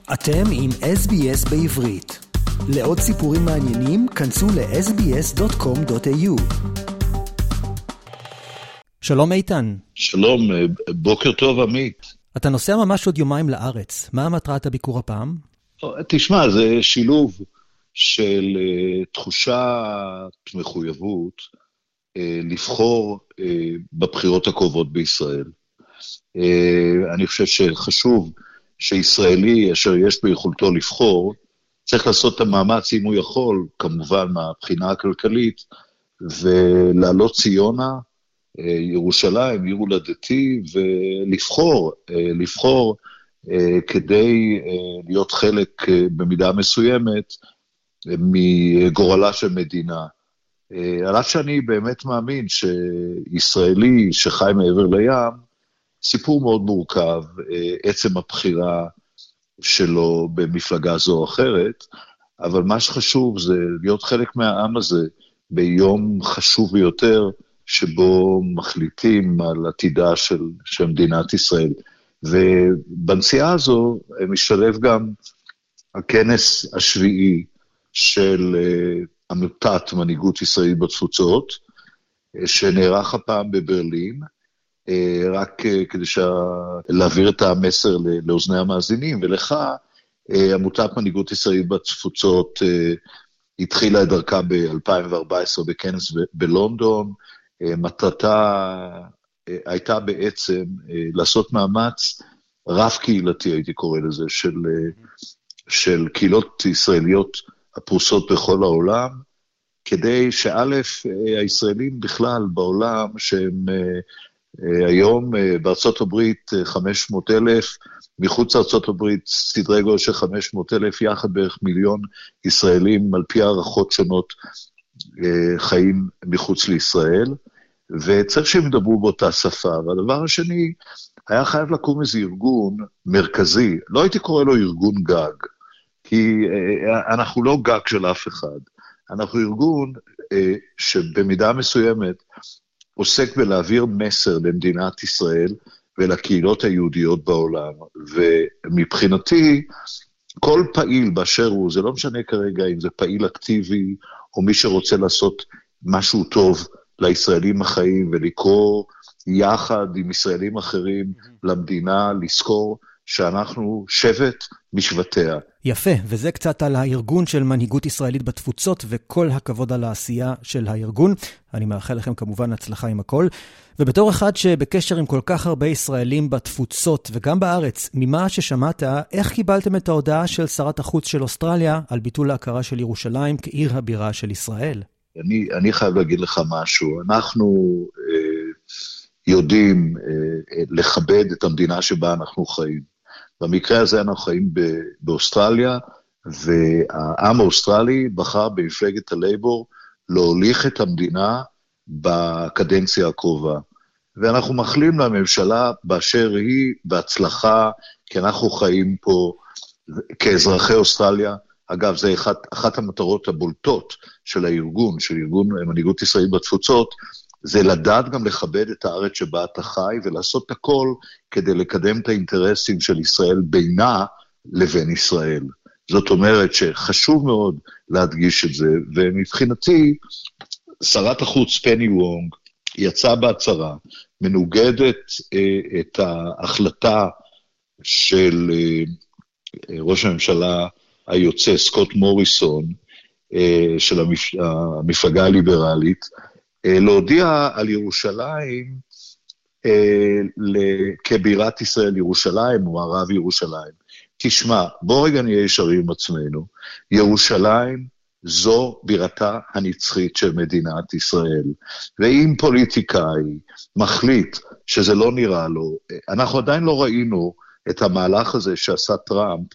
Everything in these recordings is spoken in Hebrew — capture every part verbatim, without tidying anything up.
אתם עם אס בי אס בעברית. לעוד סיפורים מעניינים, כנסו ל-אס בי אס דוט קום דוט איי יו. שלום איתן. שלום, בוקר טוב עמית. אתה נוסע ממש עוד יומיים לארץ. מה מטרת הביקור הפעם? תשמע, זה שילוב של תחושת מחויבות לבחור בבחירות הקרובות בישראל. אני חושב שחשוב שישראלי אשר יש ביכולתו לבחור, צריך לעשות את המאמץ אם הוא יכול, כמובן מהבחינה הכלכלית, ולעלות ציונה, ירושלים, עיר הולדתי, ולבחור, לבחור כדי להיות חלק במידה מסוימת מגורלה של מדינה. על אף שאני באמת מאמין שישראלי שחי מעבר לים, סיפור מאוד מורכב, עצם הבחירה שלו במפלגה זו או אחרת, אבל מה שחשוב זה להיות חלק מהעם הזה ביום חשוב ביותר, שבו מחליטים על עתידה של, של מדינת ישראל. ובנסיעה הזו משתלב גם הכנס השביעי של עמותת מנהיגות ישראלית בתפוצות, שנערך הפעם בברלין, רק כדי להעביר את המסר לאוזני המאזינים, ולך עמותת מנהיגות ישראלית בתפוצות התחילה את דרכה ב-אלפיים וארבע עשרה בכנס בלונדון, מטרתה הייתה בעצם לעשות מאמץ רב קהילתי, הייתי קורא לזה, של, של קהילות ישראליות הפרוסות בכל העולם, כדי שא' הישראלים בכלל בעולם, שהם היום בארצות הברית חמש מאות אלף, מחוץ לארצות הברית סדרי גודל של חמש מאות אלף, יחד בערך מיליון ישראלים, על פי הערכות שונות, חיים מחוץ לישראל, וצריך שהם ידברו באותה שפה. והדבר השני, היה חייב לקום איזה ארגון מרכזי, לא הייתי קורא לו ארגון גג, כי אנחנו לא גג של אף אחד, אנחנו ארגון שבמידה מסוימת עוסק בלהעביר מסר למדינת ישראל ולקהילות היהודיות בעולם, ומבחינתי כל פעיל באשר הוא, זה לא משנה כרגע אם זה פעיל אקטיבי, או מי שרוצה לעשות משהו טוב לישראלים החיים, ולקרוא יחד עם ישראלים אחרים למדינה, לזכור שאנחנו שבט משבטיה. יפה, וזה קצת על הארגון של מנהיגות ישראלית בתפוצות, וכל הכבוד על העשייה של הארגון. אני מאחל לכם כמובן הצלחה עם הכל. ובתור אחד שבקשר עם כל כך הרבה ישראלים בתפוצות וגם בארץ, ממה ששמעת, איך קיבלתם את ההודעה של שרת החוץ של אוסטרליה על ביטול ההכרה של ירושלים כעיר הבירה של ישראל? אני, אני חייב להגיד לך משהו. אנחנו אה, יודעים אה, לכבד את המדינה שבה אנחנו חיים. במקרה הזה אנחנו חיים באוסטרליה, והעם האוסטרלי בחר במפלגת הלייבור להוליך את המדינה בקדנציה הקרובה. ואנחנו מאחלים לממשלה באשר היא בהצלחה, כי אנחנו חיים פה כאזרחי אוסטרליה. אגב, זה אחת, אחת המטרות הבולטות של הארגון, של ארגון מנהיגות ישראלית בתפוצות, זה לדעת גם לכבד את הארץ שבה אתה חי, ולעשות את הכל כדי לקדם את האינטרסים של ישראל בינה לבין ישראל. זאת אומרת שחשוב מאוד להדגיש את זה, ומבחינתי, שרת החוץ פני וונג יצאה בהצהרה, מנוגדת אה, את ההחלטה של אה, ראש הממשלה היוצא, סקוט מוריסון, אה, של המפ... המפלגה הליברלית, להודיע על ירושלים אה, כבירת ישראל, ירושלים או מערב ירושלים. תשמע, בוא רגע נהיה ישרים עם עצמנו, ירושלים זו בירתה הנצחית של מדינת ישראל, ואם פוליטיקאי מחליט שזה לא נראה לו, אנחנו עדיין לא ראינו את המהלך הזה שעשה טראמפ,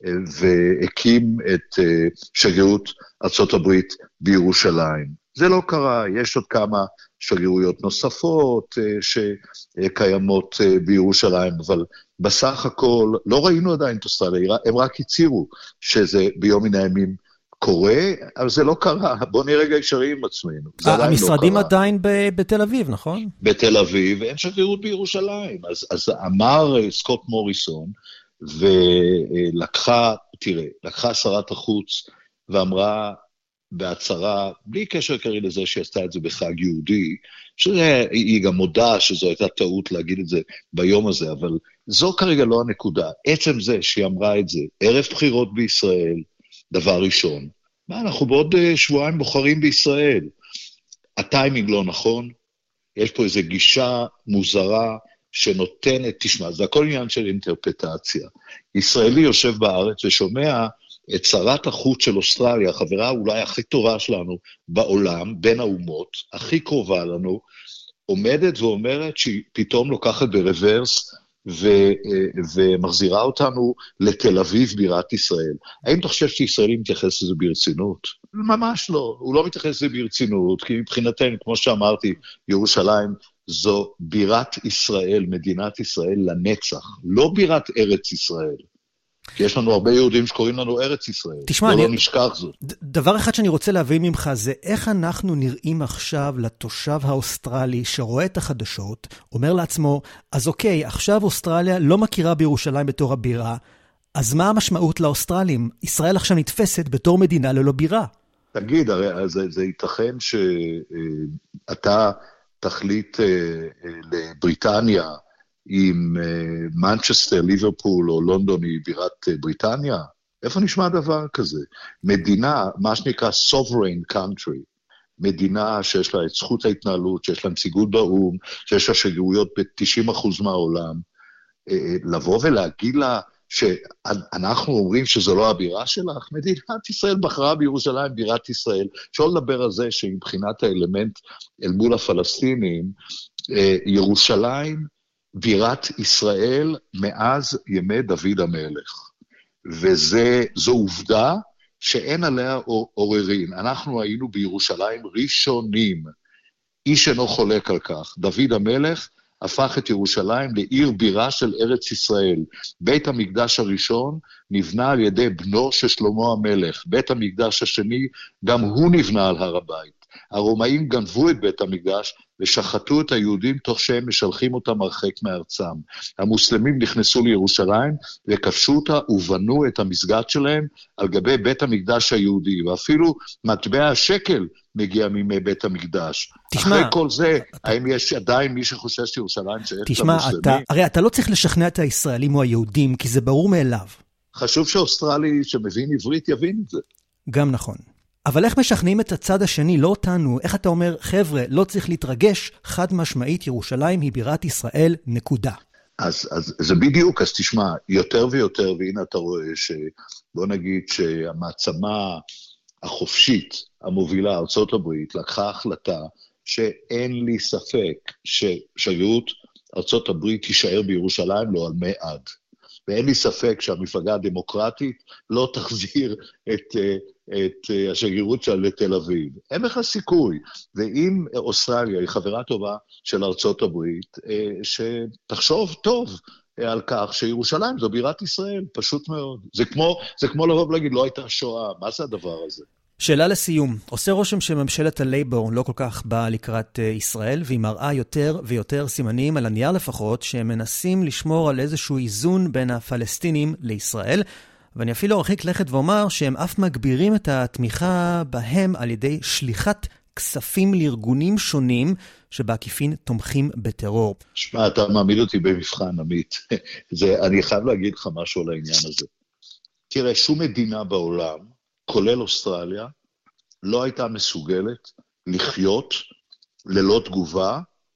והקים את שגרירות ארצות הברית בירושלים. זה לא קרה, יש עוד כמה שגרירויות נוספות שקיימות בירושלים, אבל בסך הכל לא ראינו עדיין את אוסטרליה, הם רק הצירו שזה ביום מן הימים קורה, אבל זה לא קרה, בוא נראה רגע ישרים עם עצמנו. המשרדים עדיין בתל אביב, נכון? בתל אביב, ואין שגרירות בירושלים, אז, אז אמר סקוט מוריסון, ולקחה, תראה, לקחה שרת החוץ ואמרה בהצהרה, בלי קשר כרי לזה שהיא עשתה את זה בחג יהודי, שהיא גם מודה שזו הייתה טעות להגיד את זה ביום הזה, אבל זו כרגע לא הנקודה. עצם זה שהיא אמרה את זה, ערב בחירות בישראל, דבר ראשון, מה, אנחנו בעוד שבועיים בוחרים בישראל, הטיימינג לא נכון, יש פה איזו גישה מוזרה שנותנת, תשמע, זה הכל עניין של אינטרפטציה. ישראלי יושב בארץ ושומע את שרת החוץ של אוסטרליה, החברה אולי הכי טובה שלנו בעולם, בין האומות, הכי קרובה לנו, עומדת ואומרת שהיא פתאום לוקחת ברוורס, ו- ומחזירה אותנו לתל אביב בירת ישראל. האם אתה חושב שישראלי מתייחס לזה ברצינות? ממש לא, הוא לא מתייחס לזה ברצינות, כי מבחינתנו, כמו שאמרתי, ירושלים זו בירת ישראל, מדינת ישראל לנצח, לא בירת ארץ ישראל. כי יש לנו הרבה יהודים שקוראים לנו ארץ ישראל. תשמע, לא, אני... לא נשכח זאת. ד- דבר אחד שאני רוצה להבין ממך זה איך אנחנו נראים עכשיו לתושב האוסטרלי שרואה את החדשות, אומר לעצמו, אז אוקיי, עכשיו אוסטרליה לא מכירה בירושלים בתור הבירה, אז מה המשמעות לאוסטרלים? ישראל עכשיו נתפסת בתור מדינה ללא בירה. תגיד, הרי זה, זה ייתכן שאתה תחליט לבריטניה, אם מנצ'סטר, ליברפול או לונדון היא בירת בריטניה? איפה נשמע דבר כזה? מדינה, מה שנקרא sovereign country, מדינה שיש לה את זכות ההתנהלות, שיש לה נציגות באום, שיש לה שגרירויות ב-תשעים אחוז מהעולם, לבוא ולהגיד לה שאנחנו אומרים שזו לא הבירה שלך, מדינת ישראל בחרה בירושלים בירת ישראל, שלא לדבר על זה שמבחינת האלמנט אל מול הפלסטינים, ירושלים בירת ישראל מאז ימי דוד המלך, וזו עובדה שאין עליה עוררין. אנחנו היינו בירושלים ראשונים, איש אינו חולק על כך. דוד המלך הפך את ירושלים לעיר בירה של ארץ ישראל. בית המקדש הראשון נבנה על ידי בנו של שלמה המלך. בית המקדש השני גם הוא נבנה על הר הבית. הרומאים גנבו את בית המקדש ושחטו את היהודים תוך שהם משלחים אותם הרחק מארצם. המוסלמים נכנסו לירושלים וכבשו אותה ובנו את המסגד שלהם על גבי בית המקדש היהודי, ואפילו מטבע השקל מגיע מימי בית המקדש. תשמע, אחרי כל זה, אתה... האם יש עדיין מי שחושב שירושלים שייכת למוסלמים? תשמע, אתה, הרי אתה לא צריך לשכנע את הישראלים או היהודים, כי זה ברור מאליו. חשוב שאוסטרלי שמבין עברית יבין את זה. גם נכון. אבל איך משכנעים את הצד השני, לא אותנו? איך אתה אומר, חבר'ה, לא צריך להתרגש, חד משמעית ירושלים היא בירת ישראל, נקודה. אז, אז זה בדיוק, אז תשמע, יותר ויותר, והנה אתה רואה שבוא נגיד שהמעצמה החופשית המובילה, ארצות הברית, לקחה החלטה שאין לי ספק ששגרירות ארצות הברית תישאר בירושלים לא על מעד. ואין לי ספק שהמפלגה הדמוקרטית לא תחזיר את, את השגרירות שלה לתל אביב. אין לך סיכוי. ואם אוסטרליה היא חברה טובה של ארצות הברית, שתחשוב טוב על כך שירושלים זו בירת ישראל, פשוט מאוד. זה כמו, זה כמו לבוא ולהגיד, לא הייתה שואה. מה זה הדבר הזה? שאלה לסיום, עושה רושם שממשלת הלייבור לא כל כך באה לקראת ישראל, והיא מראה יותר ויותר סימנים, על הנייר לפחות, שהם מנסים לשמור על איזשהו איזון בין הפלסטינים לישראל, ואני אפילו ארחיק לכת ואומר שהם אף מגבירים את התמיכה בהם על ידי שליחת כספים לארגונים שונים, שבעקיפין תומכים בטרור. שמע, אתה מעמיד אותי במבחן, עמית. זה, אני חייב להגיד לך משהו על העניין הזה. תראה, שום מדינה בעולם, כולל אוסטרליה, לא הייתה מסוגלת לחיות ללא תגובה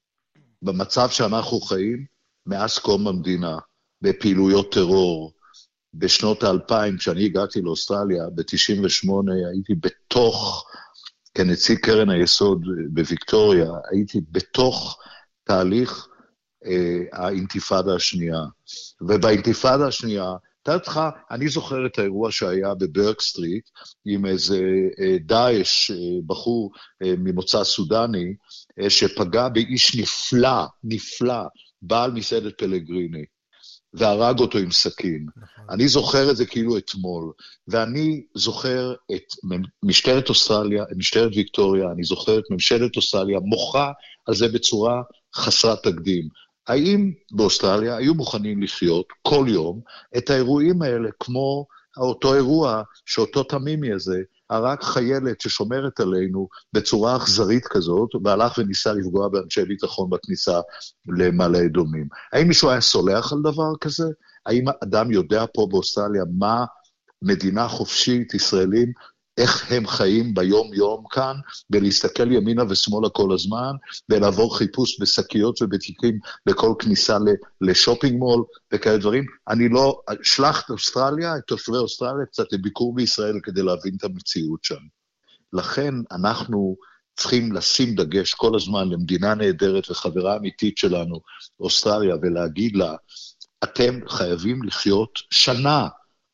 במצב שאנחנו חיים מאז קום המדינה, בפעילויות טרור. בשנות האלפיים, כשאני הגעתי לאוסטרליה, ב-תשעים ושמונה, הייתי בתוך, כנציג קרן היסוד בוויקטוריה, הייתי בתוך תהליך אה, האינתיפאדה השנייה. ובאינתיפאדה השנייה, תתך, אני זוכר את האירוע שהיה בברק סטריט, עם איזה דאעש, בחור ממוצא סודני, שפגע באיש נפלא, נפלא, בעל מסעדת פלגריני, והרג אותו עם סכין. אני זוכר את זה כאילו אתמול, ואני זוכר את משטרת אוסטרליה, משטרת ויקטוריה, אני זוכר את ממשלת אוסטרליה, מוחה על זה בצורה חסרת תקדים. האם באוסטרליה היו מוכנים לחיות כל יום את האירועים האלה, כמו אותו אירוע שאותו תמימי הזה, הרג חיילת ששומרת עלינו בצורה אכזרית כזאת, והלך וניסה לפגוע באנשי ביטחון בכניסה למעלה אדומים. האם מישהו היה סולח על דבר כזה? האם אדם יודע פה באוסטרליה מה מדינה חופשית, ישראלים, איך הם חיים ביום יום כאן, ולהסתכל ימינה ושמאלה כל הזמן, ולעבור חיפוש בשקיות ובתיקים בכל כניסה לשופינג מול וכאלה דברים? אני לא, שלח את אוסטרליה, את תושבי אוסטרליה, קצת לביקור בישראל כדי להבין את המציאות שם. לכן אנחנו צריכים לשים דגש כל הזמן למדינה נהדרת וחברה אמיתית שלנו, אוסטרליה, ולהגיד לה, אתם חייבים לחיות שנה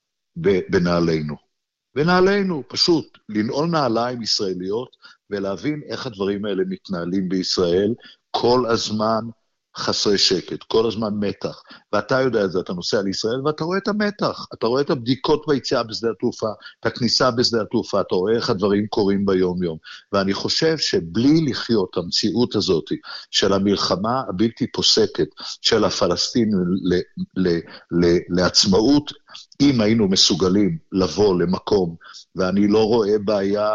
בנעלינו. ונעלינו, פשוט, לנעול נעליים ישראליות, ולהבין איך הדברים האלה מתנהלים בישראל, כל הזמן חסרי שקט, כל הזמן מתח. ואתה יודע את זה, אתה נוסע לישראל, ואתה רואה את המתח, אתה רואה את הבדיקות ביציאה בשדה התעופה, את הכניסה בשדה התעופה, אתה רואה איך הדברים קורים ביום יום. ואני חושב שבלי לחיות המציאות הזאת, של המלחמה הבלתי פוסקת, של הפלסטינים ל- ל- ל- לעצמאות, אם היינו מסוגלים לבוא למקום, ואני לא רואה בעיה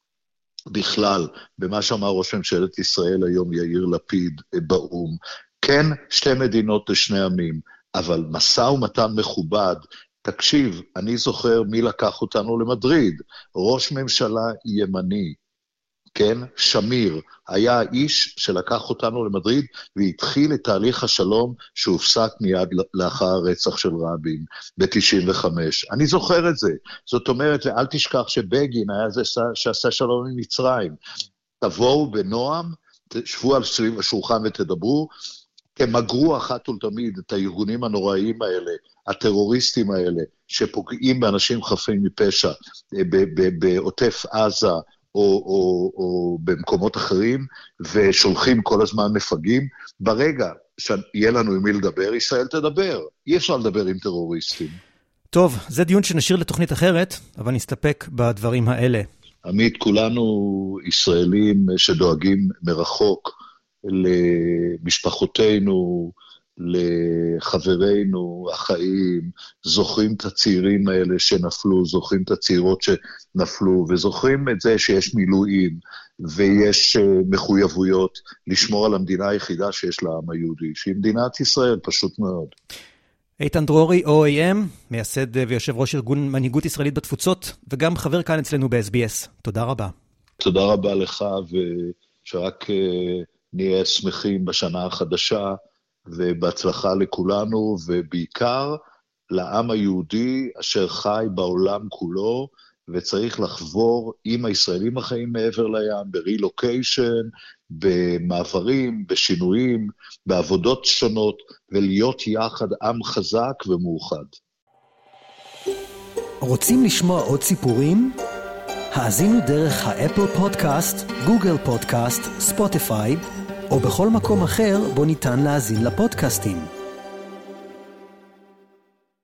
בכלל, במה שאמר ראש ממשלת ישראל היום, יאיר לפיד, באום, כן, שתי מדינות לשני עמים, אבל מסע ומתן מכובד. תקשיב, אני זוכר מי לקח אותנו למדריד, ראש ממשלה ימני, כן, שמיר, היה האיש שלקח אותנו למדריד, והתחיל את תהליך השלום שהופסק מיד לאחר הרצח של רבין, ב-תשעים וחמש. אני זוכר את זה. זאת אומרת, ואל תשכח שבגין היה זה שעשה שלום עם מצרים. תבואו בנועם, תשבו על סביב השולחן ותדברו, תמגרו אחת ולתמיד את הארגונים הנוראיים האלה, הטרוריסטים האלה, שפוגעים באנשים חפים מפשע, בעוטף עזה, או, או, או במקומות אחרים, ושולחים כל הזמן מפגעים. ברגע שיהיה לנו עם מי לדבר, ישראל תדבר. אי אפשר לדבר עם טרוריסטים. טוב, זה דיון שנשאיר לתוכנית אחרת, אבל נסתפק בדברים האלה. עמית, כולנו ישראלים שדואגים מרחוק למשפחותינו, לחברינו החיים, זוכרים את הצעירים האלה שנפלו, זוכרים את הצעירות שנפלו, וזוכרים את זה שיש מילואים, ויש מחויבויות לשמור על המדינה היחידה שיש לעם היהודי, שהיא מדינת ישראל, פשוט מאוד. איתן דרורי, או איי אם, מייסד ויושב ראש ארגון מנהיגות ישראלית בתפוצות, וגם חבר כאן אצלנו ב-אס בי אס. תודה רבה. תודה רבה לך, ושרק נהיה שמחים בשנה החדשה, ובהצלחה לכולנו, ובעיקר לעם היהודי אשר חי בעולם כולו, וצריך לחבור עם הישראלים החיים מעבר לים, ברילוקיישן, במעברים, בשינויים, בעבודות שונות, ולהיות יחד עם חזק ומאוחד. רוצים לשמוע עוד סיפורים? האזינו דרך האפל פודקאסט, גוגל פודקאסט, ספוטיפיי, או בכל מקום אחר בו ניתן להאזין לפודקאסטים.